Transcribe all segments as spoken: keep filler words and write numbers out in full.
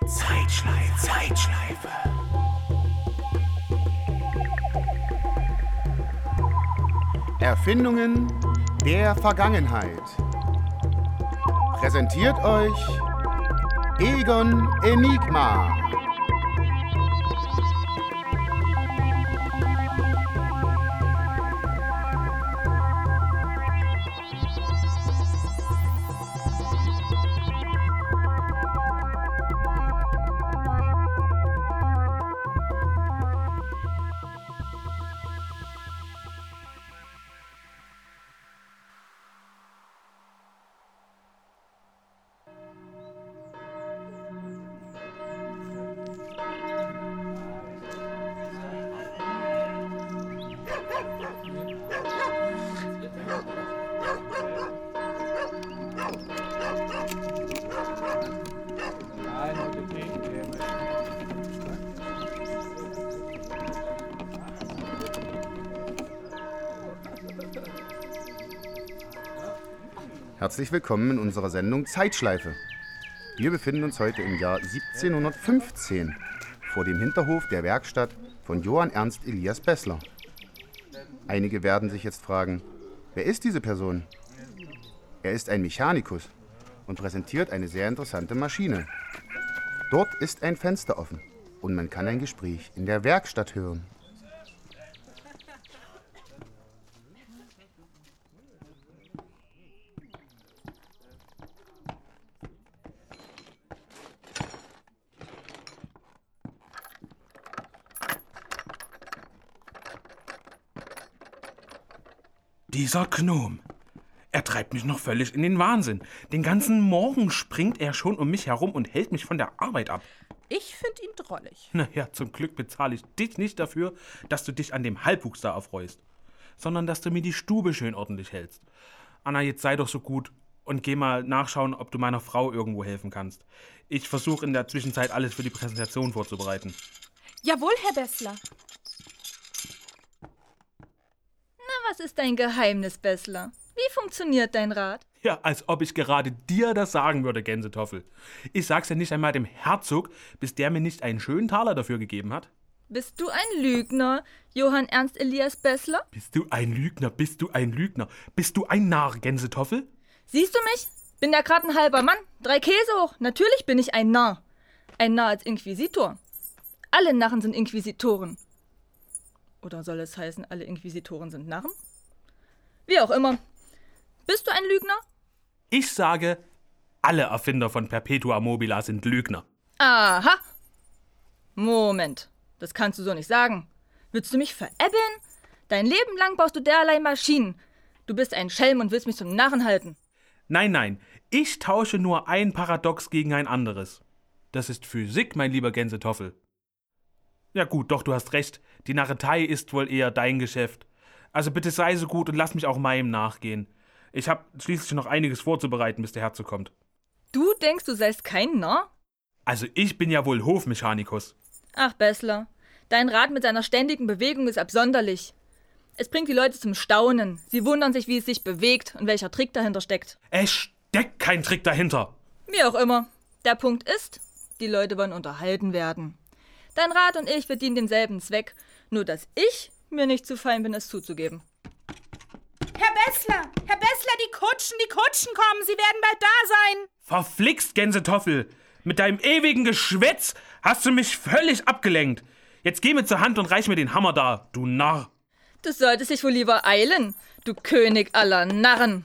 Zeitschleife, Zeitschleife. Erfindungen der Vergangenheit. Präsentiert euch Egon Enigma. Herzlich willkommen in unserer Sendung Zeitschleife. Wir befinden uns heute im Jahr siebzehnhundertfünfzehn vor dem Hinterhof der Werkstatt von Johann Ernst Elias Beßler. Einige werden sich jetzt fragen, wer ist diese Person? Er ist ein Mechanikus und präsentiert eine sehr interessante Maschine. Dort ist ein Fenster offen und man kann ein Gespräch in der Werkstatt hören. Dieser Gnom, er treibt mich noch völlig in den Wahnsinn. Den ganzen Morgen springt er schon um mich herum und hält mich von der Arbeit ab. Ich finde ihn drollig. Naja, zum Glück bezahle ich dich nicht dafür, dass du dich an dem Halbwuchs da erfreust, sondern dass du mir die Stube schön ordentlich hältst. Anna, jetzt sei doch so gut und geh mal nachschauen, ob du meiner Frau irgendwo helfen kannst. Ich versuche in der Zwischenzeit alles für die Präsentation vorzubereiten. Jawohl, Herr Beßler. Was ist dein Geheimnis, Beßler? Wie funktioniert dein Rad? Ja, als ob ich gerade dir das sagen würde, Gänsetoffel. Ich sag's ja nicht einmal dem Herzog, bis der mir nicht einen schönen Taler dafür gegeben hat. Bist du ein Lügner, Johann Ernst Elias Beßler? Bist du ein Lügner, bist du ein Lügner, bist du ein Narr, Gänsetoffel? Siehst du mich? Bin ja gerade ein halber Mann. Drei Käse hoch. Natürlich bin ich ein Narr. Ein Narr als Inquisitor. Alle Narren sind Inquisitoren. Oder soll es heißen, alle Inquisitoren sind Narren? Wie auch immer. Bist du ein Lügner? Ich sage, alle Erfinder von Perpetua mobila sind Lügner. Aha. Moment, das kannst du so nicht sagen. Willst du mich veräppeln? Dein Leben lang baust du derlei Maschinen. Du bist ein Schelm und willst mich zum Narren halten. Nein, nein, ich tausche nur ein Paradox gegen ein anderes. Das ist Physik, mein lieber Gänsetoffel. Ja gut, doch, du hast recht. Die Narretei ist wohl eher dein Geschäft. Also bitte sei so gut und lass mich auch meinem nachgehen. Ich habe schließlich noch einiges vorzubereiten, bis der Herzog kommt. Du denkst, du seist kein Narr? Also ich bin ja wohl Hofmechanikus. Ach, Beßler, dein Rad mit seiner ständigen Bewegung ist absonderlich. Es bringt die Leute zum Staunen. Sie wundern sich, wie es sich bewegt und welcher Trick dahinter steckt. Es steckt kein Trick dahinter. Wie auch immer. Der Punkt ist, die Leute wollen unterhalten werden. Dein Rad und ich, wir dienen demselben Zweck, nur dass ich mir nicht zu fein bin, es zuzugeben. Herr Beßler, Herr Beßler, die Kutschen, die Kutschen kommen, sie werden bald da sein. Verflixt, Gänsetoffel, mit deinem ewigen Geschwätz hast du mich völlig abgelenkt. Jetzt geh mir zur Hand und reich mir den Hammer da, du Narr. Du solltest dich wohl lieber eilen, du König aller Narren.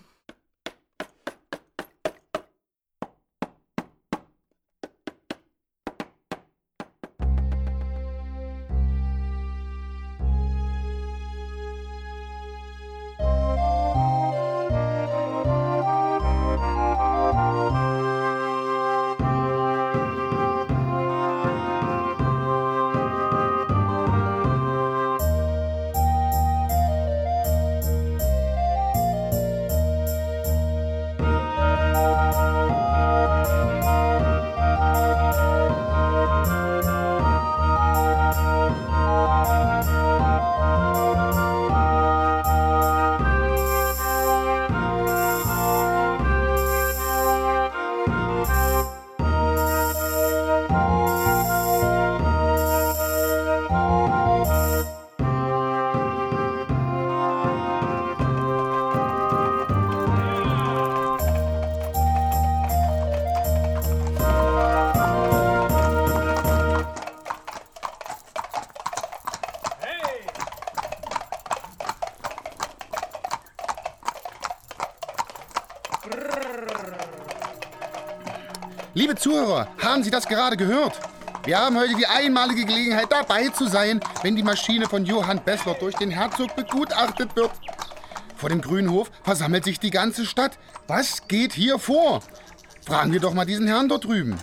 Liebe Zuhörer, haben Sie das gerade gehört? Wir haben heute die einmalige Gelegenheit, dabei zu sein, wenn die Maschine von Johann Bessler durch den Herzog begutachtet wird. Vor dem Grünhof versammelt sich die ganze Stadt. Was geht hier vor? Fragen wir doch mal diesen Herrn dort drüben.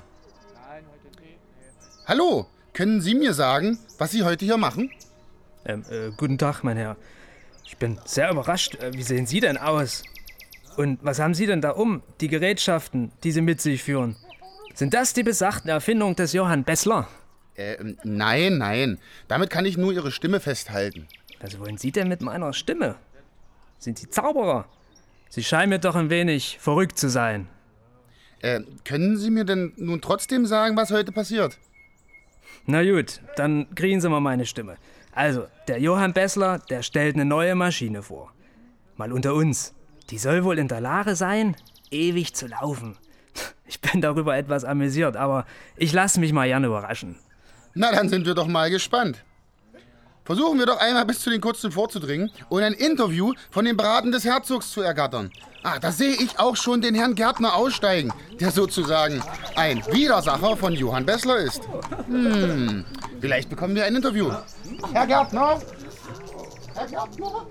Hallo, können Sie mir sagen, was Sie heute hier machen? Ähm, äh, guten Tag, mein Herr. Ich bin sehr überrascht. Wie sehen Sie denn aus? Und was haben Sie denn da um? Die Gerätschaften, die Sie mit sich führen. Sind das die besagten Erfindungen des Johann Bessler? Äh, nein, nein. Damit kann ich nur Ihre Stimme festhalten. Was wollen Sie denn mit meiner Stimme? Sind Sie Zauberer? Sie scheinen mir doch ein wenig verrückt zu sein. Äh, können Sie mir denn nun trotzdem sagen, was heute passiert? Na gut, dann kriegen Sie mal meine Stimme. Also, der Johann Bessler, der stellt eine neue Maschine vor. Mal unter uns. Die soll wohl in der Lage sein, ewig zu laufen. Ich bin darüber etwas amüsiert, aber ich lasse mich mal gerne überraschen. Na, dann sind wir doch mal gespannt. Versuchen wir doch einmal bis zu den Kurzen vorzudringen und ein Interview von den Beraten des Herzogs zu ergattern. Ah, da sehe ich auch schon den Herrn Gärtner aussteigen, der sozusagen ein Widersacher von Johann Bessler ist. Hm, vielleicht bekommen wir ein Interview. Herr Gärtner? Herr Gärtner?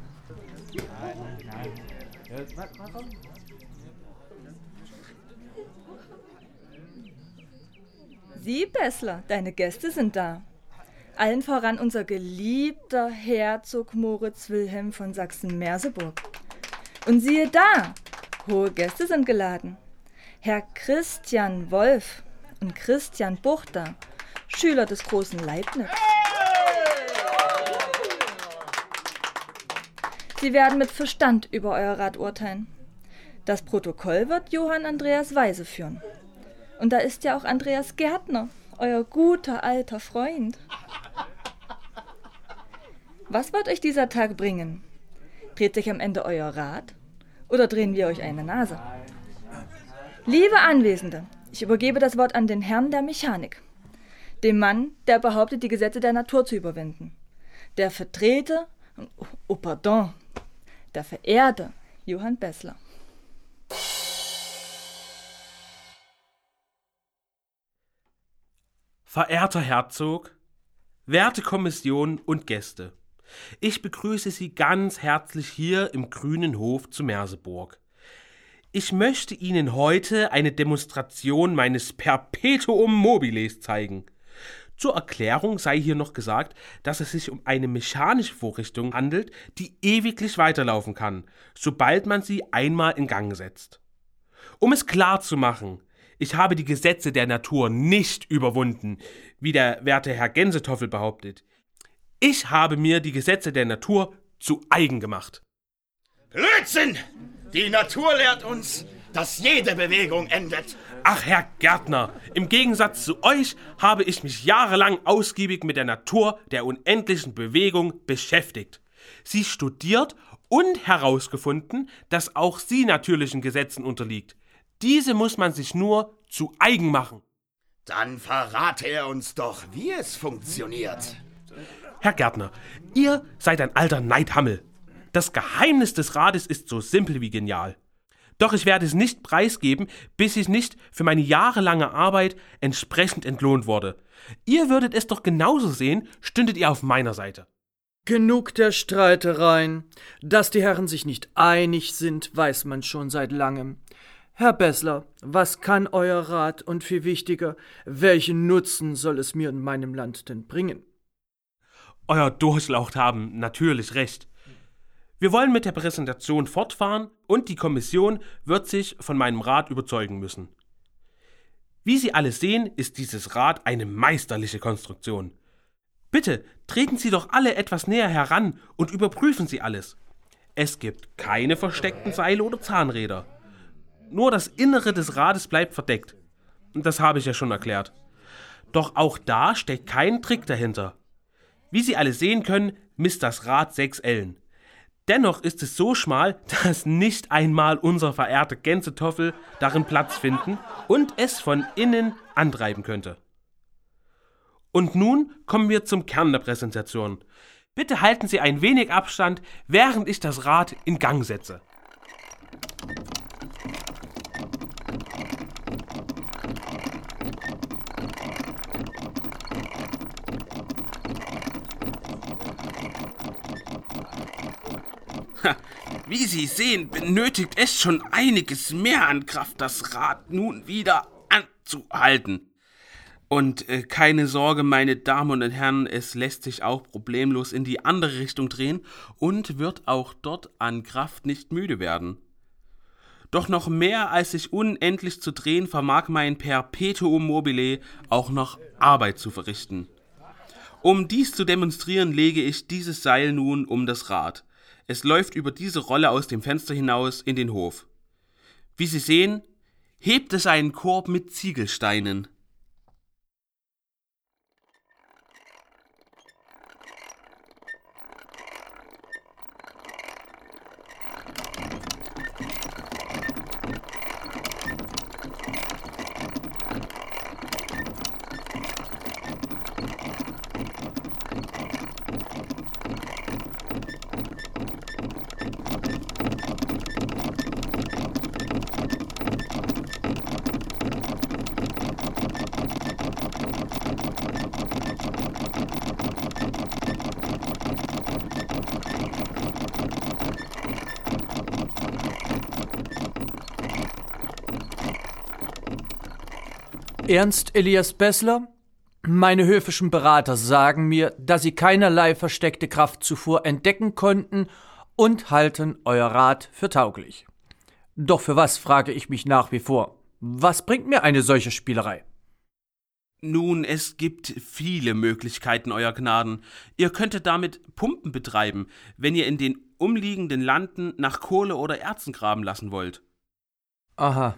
Sieh, Bessler, deine Gäste sind da. Allen voran unser geliebter Herzog Moritz Wilhelm von Sachsen-Merseburg. Und siehe da, hohe Gäste sind geladen. Herr Christian Wolf und Christian Buchter, Schüler des großen Leibniz. Sie werden mit Verstand über euer Rat urteilen. Das Protokoll wird Johann Andreas Weise führen. Und da ist ja auch Andreas Gärtner, euer guter alter Freund. Was wird euch dieser Tag bringen? Dreht sich am Ende euer Rad oder drehen wir euch eine Nase? Liebe Anwesende, ich übergebe das Wort an den Herrn der Mechanik, dem Mann, der behauptet, die Gesetze der Natur zu überwinden, der vertrete, oh pardon, der verehrte Johann Bessler. Verehrter Herzog, werte Kommission und Gäste, ich begrüße Sie ganz herzlich hier im grünen Hof zu Merseburg. Ich möchte Ihnen heute eine Demonstration meines Perpetuum mobiles zeigen. Zur Erklärung sei hier noch gesagt, dass es sich um eine mechanische Vorrichtung handelt, die ewiglich weiterlaufen kann, sobald man sie einmal in Gang setzt. Um es klar zu machen, ich habe die Gesetze der Natur nicht überwunden, wie der werte Herr Gänsetoffel behauptet. Ich habe mir die Gesetze der Natur zu eigen gemacht. Blödsinn! Die Natur lehrt uns, dass jede Bewegung endet. Ach, Herr Gärtner, im Gegensatz zu euch habe ich mich jahrelang ausgiebig mit der Natur der unendlichen Bewegung beschäftigt. Sie studiert und herausgefunden, dass auch sie natürlichen Gesetzen unterliegt. Diese muss man sich nur zu eigen machen. Dann verrate er uns doch, wie es funktioniert. Herr Gärtner, ihr seid ein alter Neidhammel. Das Geheimnis des Rades ist so simpel wie genial. Doch ich werde es nicht preisgeben, bis ich nicht für meine jahrelange Arbeit entsprechend entlohnt wurde. Ihr würdet es doch genauso sehen, stündet ihr auf meiner Seite. Genug der Streitereien. Dass die Herren sich nicht einig sind, weiß man schon seit langem. Herr Bessler, was kann euer Rat und viel wichtiger, welchen Nutzen soll es mir in meinem Land denn bringen? Euer Durchlaucht haben natürlich recht. Wir wollen mit der Präsentation fortfahren und die Kommission wird sich von meinem Rat überzeugen müssen. Wie Sie alle sehen, ist dieses Rad eine meisterliche Konstruktion. Bitte, treten Sie doch alle etwas näher heran und überprüfen Sie alles. Es gibt keine versteckten Seile oder Zahnräder. Nur das Innere des Rades bleibt verdeckt. Das habe ich ja schon erklärt. Doch auch da steckt kein Trick dahinter. Wie Sie alle sehen können, misst das Rad sechs Ellen. Dennoch ist es so schmal, dass nicht einmal unser verehrter Gänsetoffel darin Platz finden und es von innen antreiben könnte. Und nun kommen wir zum Kern der Präsentation. Bitte halten Sie ein wenig Abstand, während ich das Rad in Gang setze. Wie Sie sehen, benötigt es schon einiges mehr an Kraft, das Rad nun wieder anzuhalten. Und äh, keine Sorge, meine Damen und Herren, es lässt sich auch problemlos in die andere Richtung drehen und wird auch dort an Kraft nicht müde werden. Doch noch mehr als sich unendlich zu drehen, vermag mein Perpetuum mobile auch noch Arbeit zu verrichten. Um dies zu demonstrieren, lege ich dieses Seil nun um das Rad. Es läuft über diese Rolle aus dem Fenster hinaus in den Hof. Wie Sie sehen, hebt es einen Korb mit Ziegelsteinen. Ernst Elias Bessler? Meine höfischen Berater sagen mir, dass Sie keinerlei versteckte Kraftzufuhr entdecken konnten und halten euer Rat für tauglich. Doch für was, frage ich mich nach wie vor. Was bringt mir eine solche Spielerei? Nun, es gibt viele Möglichkeiten, Euer Gnaden. Ihr könntet damit Pumpen betreiben, wenn ihr in den umliegenden Landen nach Kohle oder Erzen graben lassen wollt. Aha.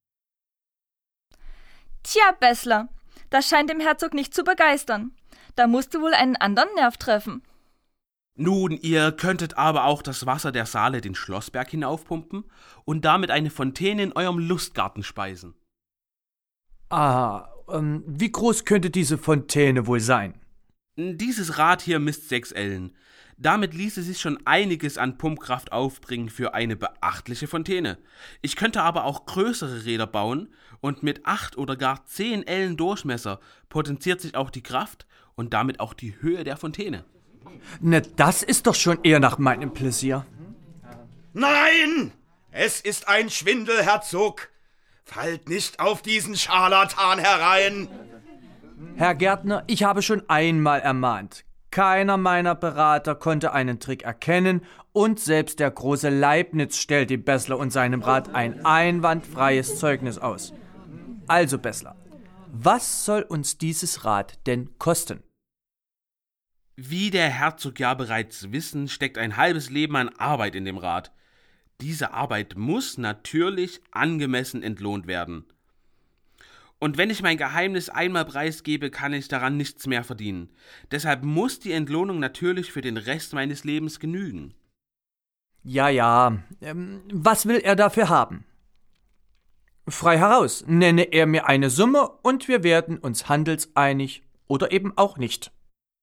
Tja, Bessler, das scheint dem Herzog nicht zu begeistern. Da musst du wohl einen anderen Nerv treffen. Nun, ihr könntet aber auch das Wasser der Saale den Schlossberg hinaufpumpen und damit eine Fontäne in eurem Lustgarten speisen. Ah, ähm, wie groß könnte diese Fontäne wohl sein? Dieses Rad hier misst sechs Ellen. Damit ließe sich schon einiges an Pumpkraft aufbringen für eine beachtliche Fontäne. Ich könnte aber auch größere Räder bauen und mit acht oder gar zehn Ellen Durchmesser potenziert sich auch die Kraft und damit auch die Höhe der Fontäne. Ne, das ist doch schon eher nach meinem Pläsier. Nein! Es ist ein Schwindel, Herzog. Fallt nicht auf diesen Scharlatan herein. Herr Gärtner, ich habe schon einmal ermahnt. Keiner meiner Berater konnte einen Trick erkennen und selbst der große Leibniz stellt dem Bessler und seinem Rat ein einwandfreies Zeugnis aus. Also, Bessler, was soll uns dieses Rad denn kosten? Wie der Herzog ja bereits wissen, steckt ein halbes Leben an Arbeit in dem Rad. Diese Arbeit muss natürlich angemessen entlohnt werden. Und wenn ich mein Geheimnis einmal preisgebe, kann ich daran nichts mehr verdienen. Deshalb muss die Entlohnung natürlich für den Rest meines Lebens genügen. Ja, ja, ähm, was will er dafür haben? Frei heraus, nenne er mir eine Summe und wir werden uns handelseinig oder eben auch nicht.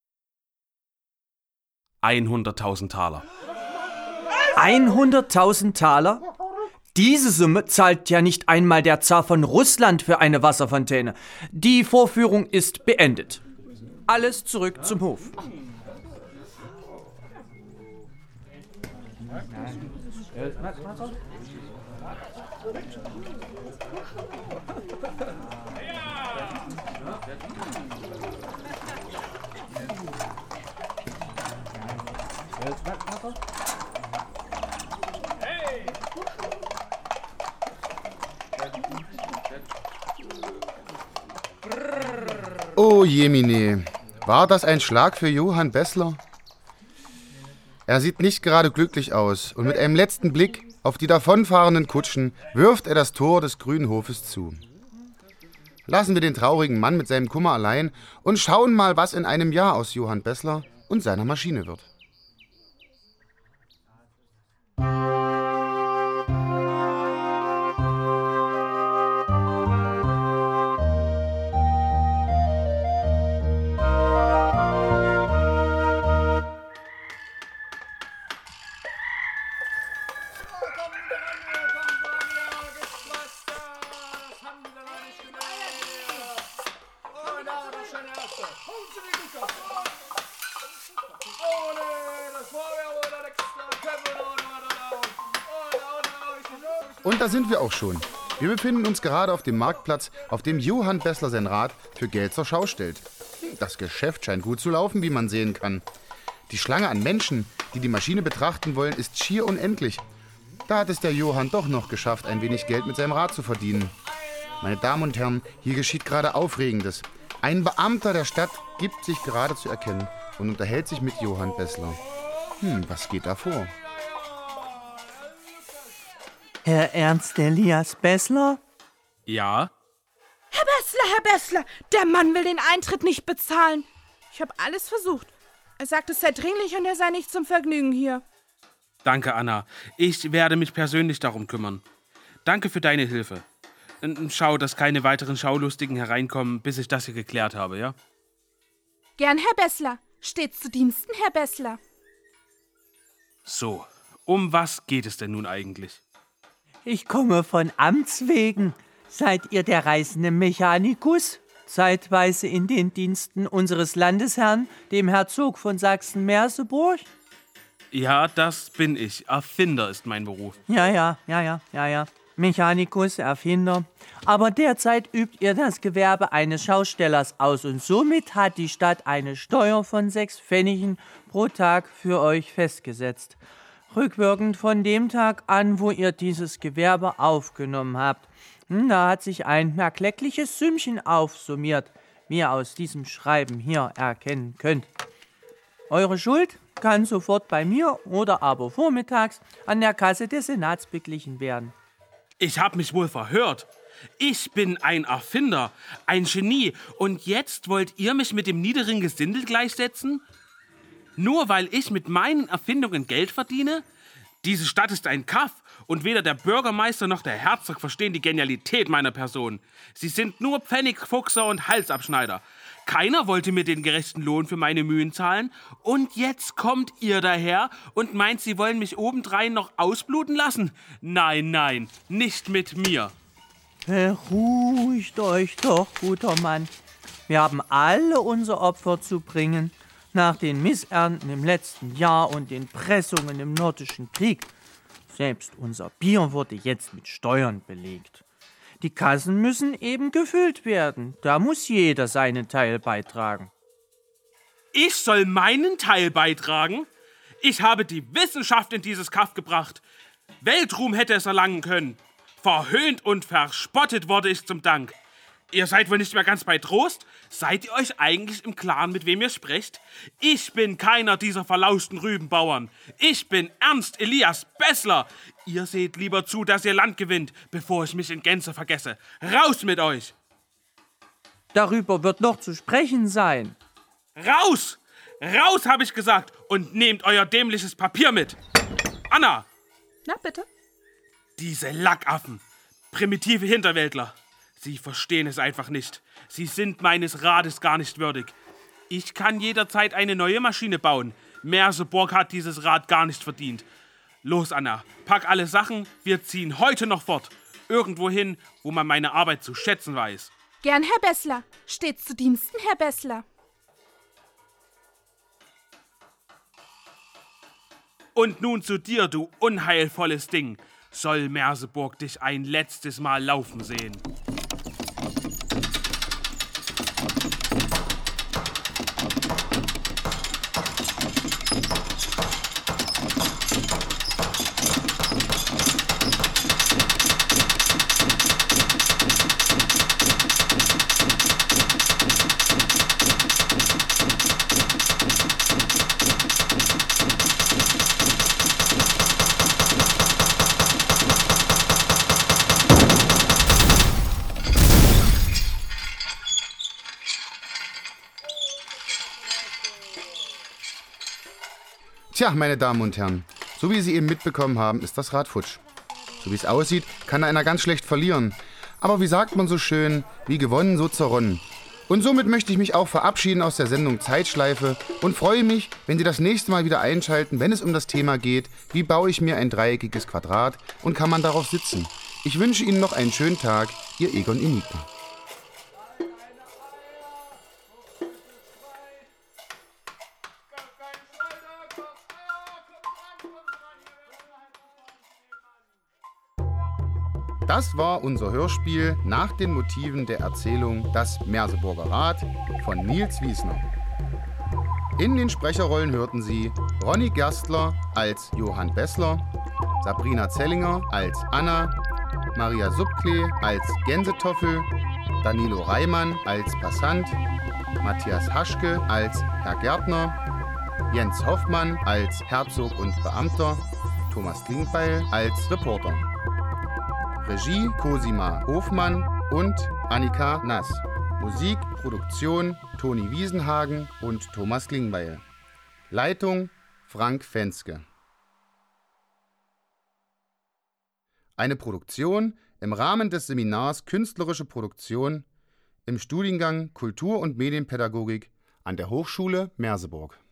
hunderttausend Taler. hunderttausend Taler? Diese Summe zahlt ja nicht einmal der Zar von Russland für eine Wasserfontäne. Die Vorführung ist beendet. Alles zurück zum Hof. Oh Jemine, war das ein Schlag für Johann Bessler? Er sieht nicht gerade glücklich aus und mit einem letzten Blick auf die davonfahrenden Kutschen wirft er das Tor des grünen Hofes zu. Lassen wir den traurigen Mann mit seinem Kummer allein und schauen mal, was in einem Jahr aus Johann Bessler und seiner Maschine wird. Ole! Und da sind wir auch schon. Wir befinden uns gerade auf dem Marktplatz, auf dem Johann Bessler sein Rad für Geld zur Schau stellt. Das Geschäft scheint gut zu laufen, wie man sehen kann. Die Schlange an Menschen, die die Maschine betrachten wollen, ist schier unendlich. Da hat es der Johann doch noch geschafft, ein wenig Geld mit seinem Rad zu verdienen. Meine Damen und Herren, hier geschieht gerade Aufregendes. Ein Beamter der Stadt gibt sich gerade zu erkennen und unterhält sich mit Johann Bessler. Hm, was geht da vor? Herr Ernst Elias Bessler? Ja? Herr Bessler, Herr Bessler, der Mann will den Eintritt nicht bezahlen. Ich habe alles versucht. Er sagt, es sei dringlich und er sei nicht zum Vergnügen hier. Danke, Anna. Ich werde mich persönlich darum kümmern. Danke für deine Hilfe. Schau, dass keine weiteren Schaulustigen hereinkommen, bis ich das hier geklärt habe, ja? Gern, Herr Bessler. Stets zu Diensten, Herr Bessler. So, um was geht es denn nun eigentlich? Ich komme von Amts wegen. Seid ihr der reisende Mechanikus? Zeitweise in den Diensten unseres Landesherrn, dem Herzog von Sachsen-Merseburg? Ja, das bin ich. Erfinder ist mein Beruf. Ja, ja, ja, ja, ja, ja. Mechanikus, Erfinder. Aber derzeit übt ihr das Gewerbe eines Schaustellers aus und somit hat die Stadt eine Steuer von sechs Pfennigen pro Tag für euch festgesetzt. Rückwirkend von dem Tag an, wo ihr dieses Gewerbe aufgenommen habt. Da hat sich ein erkleckliches Sümmchen aufsummiert, wie ihr aus diesem Schreiben hier erkennen könnt. Eure Schuld kann sofort bei mir oder aber vormittags an der Kasse des Senats beglichen werden. Ich hab mich wohl verhört. Ich bin ein Erfinder, ein Genie. Und jetzt wollt ihr mich mit dem niederen Gesindel gleichsetzen? Nur weil ich mit meinen Erfindungen Geld verdiene? Diese Stadt ist ein Kaff und weder der Bürgermeister noch der Herzog verstehen die Genialität meiner Person. Sie sind nur Pfennigfuchser und Halsabschneider. Keiner wollte mir den gerechten Lohn für meine Mühen zahlen. Und jetzt kommt ihr daher und meint, sie wollen mich obendrein noch ausbluten lassen? Nein, nein, nicht mit mir. Beruhigt euch doch, guter Mann. Wir haben alle unser Opfer zu bringen. Nach den Missernten im letzten Jahr und den Pressungen im Nordischen Krieg. Selbst unser Bier wurde jetzt mit Steuern belegt. Die Kassen müssen eben gefüllt werden. Da muss jeder seinen Teil beitragen. Ich soll meinen Teil beitragen? Ich habe die Wissenschaft in dieses Kaff gebracht. Weltruhm hätte es erlangen können. Verhöhnt und verspottet wurde ich zum Dank. Ihr seid wohl nicht mehr ganz bei Trost? Seid ihr euch eigentlich im Klaren, mit wem ihr sprecht? Ich bin keiner dieser verlauschten Rübenbauern. Ich bin Ernst Elias Bessler. Ihr seht lieber zu, dass ihr Land gewinnt, bevor ich mich in Gänze vergesse. Raus mit euch! Darüber wird noch zu sprechen sein. Raus! Raus, habe ich gesagt! Und nehmt euer dämliches Papier mit! Anna! Na, bitte? Diese Lackaffen! Primitive Hinterwäldler! Sie verstehen es einfach nicht. Sie sind meines Rades gar nicht würdig. Ich kann jederzeit eine neue Maschine bauen. Merseburg hat dieses Rad gar nicht verdient. Los, Anna, pack alle Sachen, wir ziehen heute noch fort. Irgendwo hin, wo man meine Arbeit zu schätzen weiß. Gern, Herr Bessler. Stets zu Diensten, Herr Bessler. Und nun zu dir, du unheilvolles Ding. Soll Merseburg dich ein letztes Mal laufen sehen. Tja, meine Damen und Herren, so wie Sie eben mitbekommen haben, ist das Rad futsch. So wie es aussieht, kann einer ganz schlecht verlieren. Aber wie sagt man so schön, wie gewonnen, so zerronnen. Und somit möchte ich mich auch verabschieden aus der Sendung Zeitschleife und freue mich, wenn Sie das nächste Mal wieder einschalten, wenn es um das Thema geht, wie baue ich mir ein dreieckiges Quadrat und kann man darauf sitzen. Ich wünsche Ihnen noch einen schönen Tag, Ihr Egon Inika. Das war unser Hörspiel nach den Motiven der Erzählung Das Merseburger Rad von Nils Wiesner. In den Sprecherrollen hörten Sie Ronny Gerstler als Johann Bessler, Sabrina Zellinger als Anna, Maria Subklee als Gänsetoffel, Danilo Reimann als Passant, Matthias Haschke als Herr Gärtner, Jens Hoffmann als Herzog und Beamter, Thomas Klingbeil als Reporter. Regie Cosima Hofmann und Annika Nass. Musik, Produktion Toni Wiesenhagen und Thomas Klingbeil. Leitung Frank Fenske. Eine Produktion im Rahmen des Seminars Künstlerische Produktion im Studiengang Kultur- und Medienpädagogik an der Hochschule Merseburg.